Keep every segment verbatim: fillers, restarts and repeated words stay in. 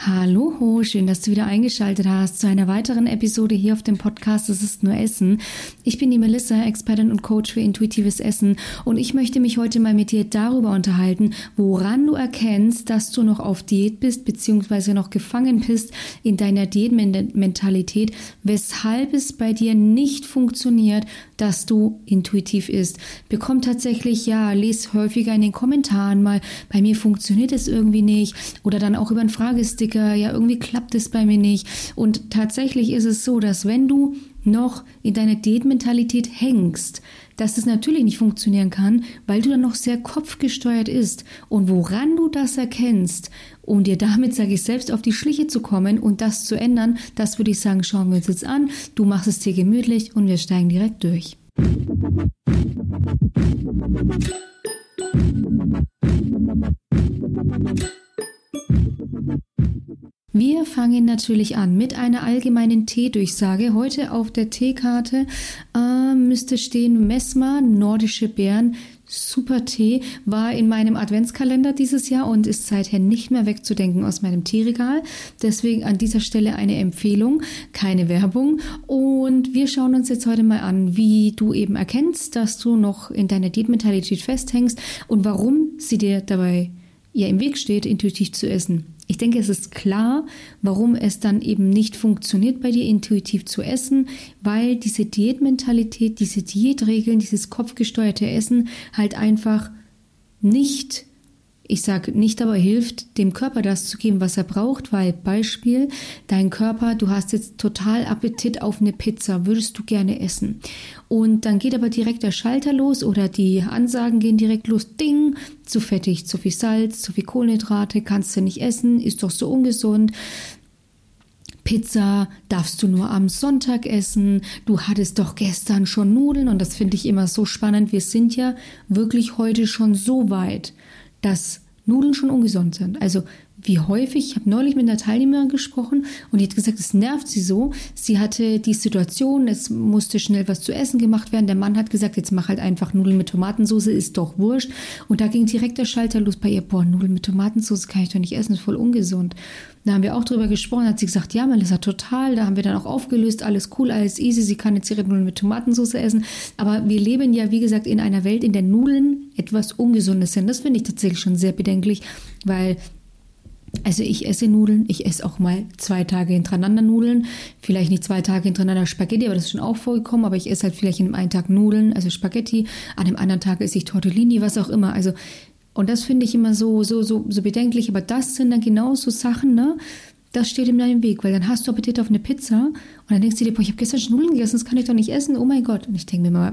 Hallo, schön, dass du wieder eingeschaltet hast zu einer weiteren Episode hier auf dem Podcast Es ist nur Essen. Ich bin die Melissa, Expertin und Coach für intuitives Essen und ich möchte mich heute mal mit dir darüber unterhalten, woran du erkennst, dass du noch auf Diät bist bzw. noch gefangen bist in deiner Diätmentalität, weshalb es bei dir nicht funktioniert, dass du intuitiv isst. Bekomm tatsächlich, ja, lese häufiger in den Kommentaren mal, bei mir funktioniert es irgendwie nicht oder dann auch über einen Fragesticker, ja, irgendwie klappt es bei mir nicht. Und tatsächlich ist es so, dass wenn du noch in deiner Diätmentalität hängst, dass es natürlich nicht funktionieren kann, weil du dann noch sehr kopfgesteuert isst. Und woran du das erkennst, um dir damit, sage ich selbst, auf die Schliche zu kommen und das zu ändern, das würde ich sagen, schauen wir uns jetzt an. Du machst es dir gemütlich und wir steigen direkt durch. Wir fangen natürlich an mit einer allgemeinen Teedurchsage. Heute auf der Teekarte äh, müsste stehen Mesmer, nordische Beeren, super Tee, war in meinem Adventskalender dieses Jahr und ist seither nicht mehr wegzudenken aus meinem Teeregal. Deswegen an dieser Stelle eine Empfehlung, keine Werbung. Und wir schauen uns jetzt heute mal an, wie du eben erkennst, dass du noch in deiner Diätmentalität festhängst und warum sie dir dabei ja im Weg steht, intuitiv zu essen. Ich denke, es ist klar, warum es dann eben nicht funktioniert, bei dir intuitiv zu essen, weil diese Diätmentalität, diese Diätregeln, dieses kopfgesteuerte Essen halt einfach nicht, ich sage nicht, aber hilft, dem Körper das zu geben, was er braucht, weil Beispiel, dein Körper, du hast jetzt total Appetit auf eine Pizza, würdest du gerne essen. Und dann geht aber direkt der Schalter los oder die Ansagen gehen direkt los, ding, zu fettig, zu viel Salz, zu viel Kohlenhydrate, kannst du nicht essen, ist doch so ungesund. Pizza darfst du nur am Sonntag essen, du hattest doch gestern schon Nudeln und das finde ich immer so spannend, wir sind ja wirklich heute schon so weit, dass Nudeln schon ungesund sind. Also wie häufig, ich habe neulich mit einer Teilnehmerin gesprochen und die hat gesagt, es nervt sie so. Sie hatte die Situation, es musste schnell was zu essen gemacht werden. Der Mann hat gesagt, jetzt mach halt einfach Nudeln mit Tomatensauce, ist doch wurscht. Und da ging direkt der Schalter los bei ihr, boah, Nudeln mit Tomatensauce kann ich doch nicht essen, ist voll ungesund. Da haben wir auch drüber gesprochen, hat sie gesagt, ja, Melissa, total. Da haben wir dann auch aufgelöst, alles cool, alles easy, sie kann jetzt ihre Nudeln mit Tomatensauce essen. Aber wir leben ja, wie gesagt, in einer Welt, in der Nudeln etwas Ungesundes sind. Das finde ich tatsächlich schon sehr bedenklich, weil also ich esse Nudeln, ich esse auch mal zwei Tage hintereinander Nudeln, vielleicht nicht zwei Tage hintereinander Spaghetti, aber das ist schon auch vorgekommen, aber ich esse halt vielleicht in einem einen Tag Nudeln, also Spaghetti, an dem anderen Tag esse ich Tortellini, was auch immer, also und das finde ich immer so, so, so, so bedenklich, aber das sind dann genau so Sachen, ne, das steht in deinem Weg, weil dann hast du Appetit auf eine Pizza und dann denkst du dir, boah, ich habe gestern schon Nudeln gegessen, das kann ich doch nicht essen, oh mein Gott, und ich denke mir mal,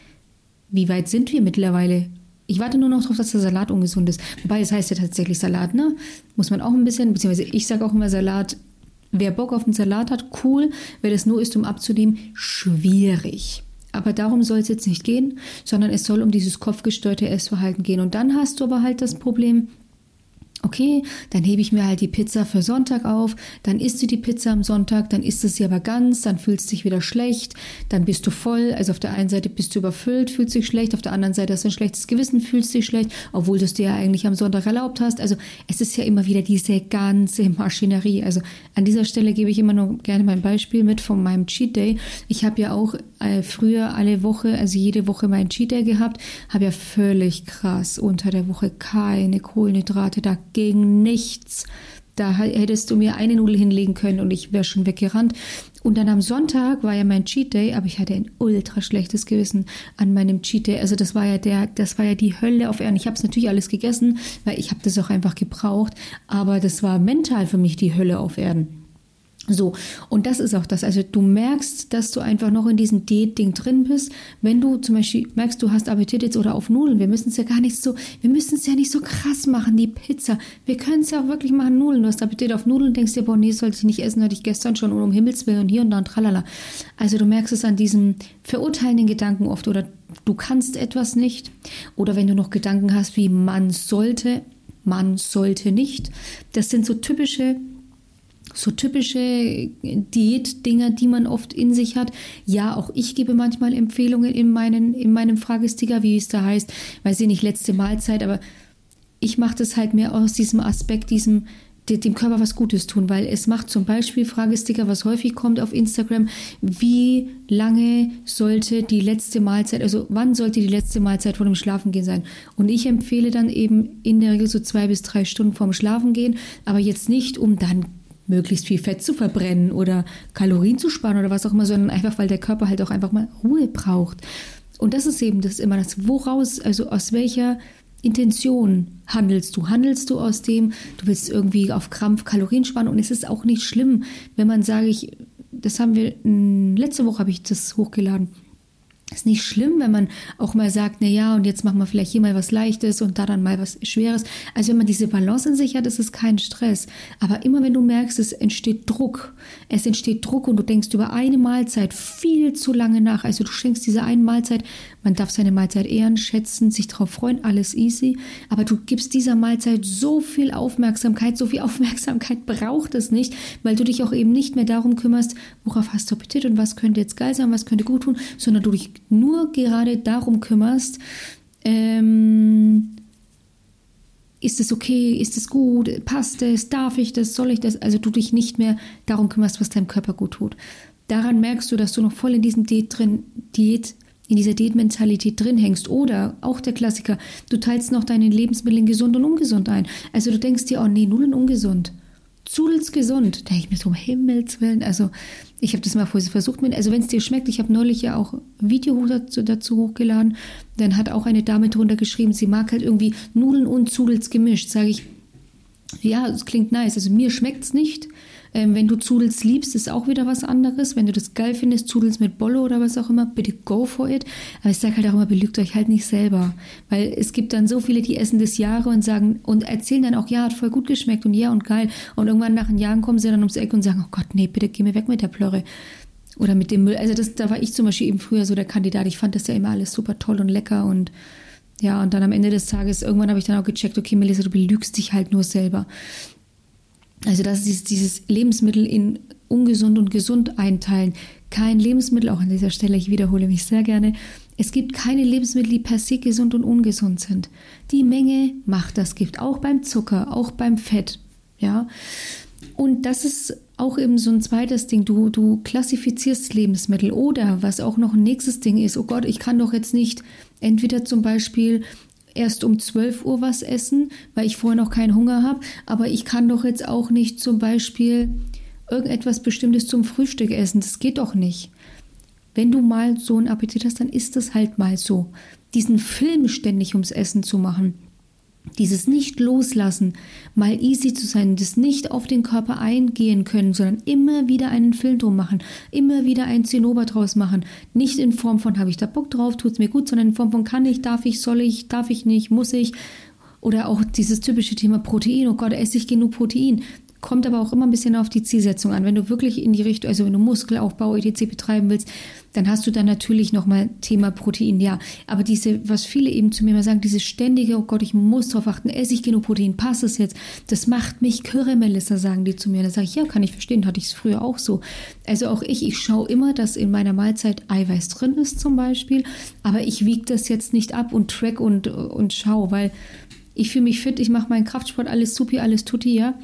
wie weit sind wir mittlerweile? Ich warte nur noch darauf, dass der Salat ungesund ist. Wobei, es heißt ja tatsächlich Salat, ne? Muss man auch ein bisschen, beziehungsweise ich sage auch immer Salat, wer Bock auf einen Salat hat, cool. Wer das nur isst, um abzunehmen, schwierig. Aber darum soll es jetzt nicht gehen, sondern es soll um dieses kopfgesteuerte Essverhalten gehen. Und dann hast du aber halt das Problem, okay, dann hebe ich mir halt die Pizza für Sonntag auf, dann isst du die Pizza am Sonntag, dann isst du sie aber ganz, dann fühlst du dich wieder schlecht, dann bist du voll, also auf der einen Seite bist du überfüllt, fühlst dich schlecht, auf der anderen Seite hast du ein schlechtes Gewissen, fühlst dich schlecht, obwohl du es dir ja eigentlich am Sonntag erlaubt hast. Also es ist ja immer wieder diese ganze Maschinerie. Also an dieser Stelle gebe ich immer nur gerne mein Beispiel mit von meinem Cheat Day. Ich habe ja auch äh, früher alle Woche, also jede Woche meinen Cheat Day gehabt, habe ja völlig krass unter der Woche keine Kohlenhydrate, da gegen nichts. Da hättest du mir eine Nudel hinlegen können und ich wäre schon weggerannt. Und dann am Sonntag war ja mein Cheat Day, aber ich hatte ein ultra schlechtes Gewissen an meinem Cheat Day. Also das war ja der, das war ja die Hölle auf Erden. Ich habe es natürlich alles gegessen, weil ich habe das auch einfach gebraucht. Aber das war mental für mich die Hölle auf Erden. So, und das ist auch das, also du merkst, dass du einfach noch in diesem Diät-Ding drin bist, wenn du zum Beispiel merkst, du hast Appetit jetzt oder auf Nudeln, wir müssen es ja gar nicht so, wir müssen es ja nicht so krass machen, die Pizza, wir können es ja auch wirklich machen, Nudeln, du hast Appetit auf Nudeln, denkst dir, boah, nee, sollte ich nicht essen, hatte ich gestern schon und um Himmels Willen und hier und da und tralala. Also du merkst es an diesem verurteilenden Gedanken oft oder du kannst etwas nicht oder wenn du noch Gedanken hast wie man sollte, man sollte nicht, das sind so typische So typische Diätdinger, die man oft in sich hat. Ja, auch ich gebe manchmal Empfehlungen in, meinen, in meinem Fragesticker, wie es da heißt, weiß ich nicht, letzte Mahlzeit, aber ich mache das halt mehr aus diesem Aspekt, diesem dem Körper was Gutes tun, weil es macht zum Beispiel, Fragesticker, was häufig kommt auf Instagram, wie lange sollte die letzte Mahlzeit, also wann sollte die letzte Mahlzeit vor dem Schlafengehen sein? Und ich empfehle dann eben in der Regel so zwei bis drei Stunden vorm Schlafengehen, aber jetzt nicht, um dann möglichst viel Fett zu verbrennen oder Kalorien zu sparen oder was auch immer, sondern einfach, weil der Körper halt auch einfach mal Ruhe braucht. Und das ist eben das immer das, woraus, also aus welcher Intention handelst du? Handelst du aus dem, du willst irgendwie auf Krampf Kalorien sparen, und es ist auch nicht schlimm, wenn man, sage ich, das haben wir, letzte Woche habe ich das hochgeladen. Ist nicht schlimm, wenn man auch mal sagt, na ja, und jetzt machen wir vielleicht hier mal was Leichtes und da dann mal was Schweres. Also wenn man diese Balance in sich hat, ist es kein Stress. Aber immer wenn du merkst, es entsteht Druck, es entsteht Druck und du denkst über eine Mahlzeit viel zu lange nach. Also du schenkst dieser einen Mahlzeit, man darf seine Mahlzeit ehren, schätzen, sich drauf freuen, alles easy. Aber du gibst dieser Mahlzeit so viel Aufmerksamkeit, so viel Aufmerksamkeit braucht es nicht, weil du dich auch eben nicht mehr darum kümmerst, worauf hast du Appetit und was könnte jetzt geil sein, was könnte gut tun, sondern du dich nur gerade darum kümmerst, ähm, ist es okay, ist es gut, passt es, darf ich das, soll ich das, also du dich nicht mehr darum kümmerst, was deinem Körper gut tut. Daran merkst du, dass du noch voll in diesem Diät drin, Diät, in dieser Diätmentalität drin hängst. Oder auch der Klassiker, du teilst noch deine Lebensmittel in gesund und ungesund ein. Also du denkst dir, oh nee, Nudeln ungesund. Zudels gesund. Da denke ich mir so, um Himmels Willen. Also ich habe das mal vorher versucht. Mit, also wenn es dir schmeckt, ich habe neulich ja auch ein Video dazu, dazu hochgeladen, dann hat auch eine Dame drunter geschrieben, sie mag halt irgendwie Nudeln und Zudels gemischt. Sage ich, ja, es klingt nice. Also mir schmeckt es nicht. Ähm, wenn du Zudels liebst, ist auch wieder was anderes. Wenn du das geil findest, Zudels mit Bolle oder was auch immer, bitte go for it. Aber ich sage halt auch immer, belügt euch halt nicht selber. Weil es gibt dann so viele, die essen das Jahre und sagen und erzählen dann auch, ja, hat voll gut geschmeckt und ja und geil. Und irgendwann nach den Jahren kommen sie dann ums Eck und sagen, oh Gott, nee, bitte geh mir weg mit der Plörre. Oder mit dem Müll. Also das, da war ich zum Beispiel eben früher so der Kandidat. Ich fand das ja immer alles super toll und lecker und ja, und dann am Ende des Tages, irgendwann habe ich dann auch gecheckt, okay, Melissa, du belügst dich halt nur selber. Also das ist dieses Lebensmittel in ungesund und gesund einteilen. Kein Lebensmittel, auch an dieser Stelle, ich wiederhole mich sehr gerne, es gibt keine Lebensmittel, die per se gesund und ungesund sind. Die Menge macht das Gift, auch beim Zucker, auch beim Fett. Ja. Und das ist auch eben so ein zweites Ding. Du, du klassifizierst Lebensmittel oder was auch noch ein nächstes Ding ist, oh Gott, ich kann doch jetzt nicht entweder zum Beispiel erst um zwölf Uhr was essen, weil ich vorher noch keinen Hunger habe, aber ich kann doch jetzt auch nicht zum Beispiel irgendetwas Bestimmtes zum Frühstück essen. Das geht doch nicht. Wenn du mal so einen Appetit hast, dann ist das halt mal so. Diesen Film ständig ums Essen zu machen, dieses nicht loslassen, mal easy zu sein, das nicht auf den Körper eingehen können, sondern immer wieder einen Film drum machen, immer wieder ein Zinnober draus machen. Nicht in Form von, habe ich da Bock drauf, tut es mir gut, sondern in Form von, kann ich, darf ich, soll ich, darf ich nicht, muss ich. Oder auch dieses typische Thema Protein, oh Gott, esse ich genug Protein. Kommt aber auch immer ein bisschen auf die Zielsetzung an. Wenn du wirklich in die Richtung, also wenn du Muskelaufbau et cetera betreiben willst, dann hast du dann natürlich nochmal Thema Protein, ja. Aber diese, was viele eben zu mir mal sagen, diese ständige, oh Gott, ich muss drauf achten, esse ich genug Protein, passt es jetzt? Das macht mich kirre, Melissa, sagen die zu mir. Da sage ich, ja, kann ich verstehen, hatte ich es früher auch so. Also auch ich, ich schaue immer, dass in meiner Mahlzeit Eiweiß drin ist zum Beispiel, aber ich wiege das jetzt nicht ab und track und, und schaue, weil ich fühle mich fit, ich mache meinen Kraftsport, alles supi, alles tutti, ja.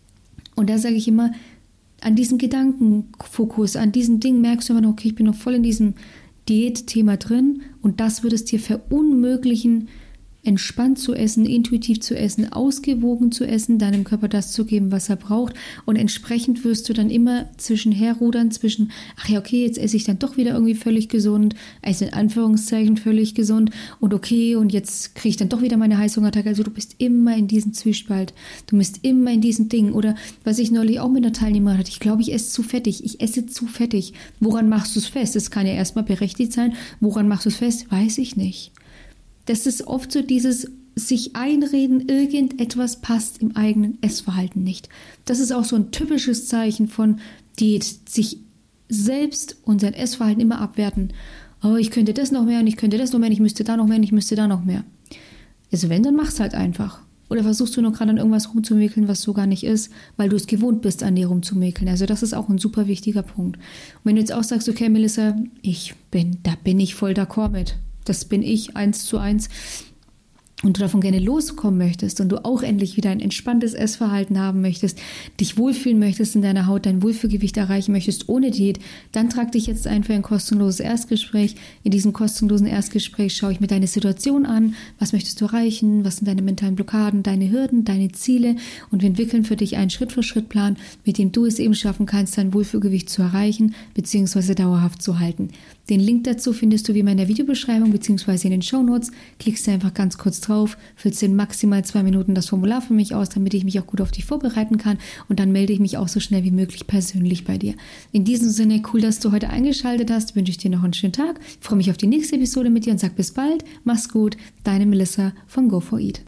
Und da sage ich immer, an diesem Gedankenfokus, an diesem Ding merkst du immer noch, okay, ich bin noch voll in diesem Diätthema drin und das würde es dir verunmöglichen, entspannt zu essen, intuitiv zu essen, ausgewogen zu essen, deinem Körper das zu geben, was er braucht. Und entsprechend wirst du dann immer zwischenher rudern, zwischen, ach ja, okay, jetzt esse ich dann doch wieder irgendwie völlig gesund, also in Anführungszeichen völlig gesund und okay, und jetzt kriege ich dann doch wieder meine Heißhungerattacke. Also du bist immer in diesem Zwiespalt. Du bist immer in diesen Dingen. Oder was ich neulich auch mit einer Teilnehmerin hatte, ich glaube, ich esse zu fettig. Ich esse zu fettig. Woran machst du es fest? Das kann ja erstmal berechtigt sein. Woran machst du es fest? Weiß ich nicht. Das ist oft so dieses sich einreden, irgendetwas passt im eigenen Essverhalten nicht. Das ist auch so ein typisches Zeichen von Diät, sich selbst und sein Essverhalten immer abwerten. Oh, ich könnte das noch mehr und ich könnte das noch mehr und ich müsste da noch mehr und ich müsste da noch mehr. Also wenn, dann mach's halt einfach. Oder versuchst du nur gerade an irgendwas rumzumäkeln, was so gar nicht ist, weil du es gewohnt bist, an dir rumzumäkeln. Also das ist auch ein super wichtiger Punkt. Und wenn du jetzt auch sagst, okay, Melissa, ich bin, da bin ich voll d'accord mit. Das bin ich, eins zu eins. und du davon gerne loskommen möchtest und du auch endlich wieder ein entspanntes Essverhalten haben möchtest, dich wohlfühlen möchtest in deiner Haut, dein Wohlfühlgewicht erreichen möchtest ohne Diät, dann trag dich jetzt ein für ein kostenloses Erstgespräch. In diesem kostenlosen Erstgespräch schaue ich mir deine Situation an, was möchtest du erreichen, was sind deine mentalen Blockaden, deine Hürden, deine Ziele und wir entwickeln für dich einen Schritt-für-Schritt-Plan, mit dem du es eben schaffen kannst, dein Wohlfühlgewicht zu erreichen bzw. dauerhaft zu halten. Den Link dazu findest du wie immer in der Videobeschreibung bzw. in den Shownotes. Klickst du einfach ganz kurz drauf, füllst in maximal zwei Minuten das Formular für mich aus, damit ich mich auch gut auf dich vorbereiten kann und dann melde ich mich auch so schnell wie möglich persönlich bei dir. In diesem Sinne, cool, dass du heute eingeschaltet hast, wünsche ich dir noch einen schönen Tag, freue mich auf die nächste Episode mit dir und sag bis bald, mach's gut, deine Melissa von Go for Eat.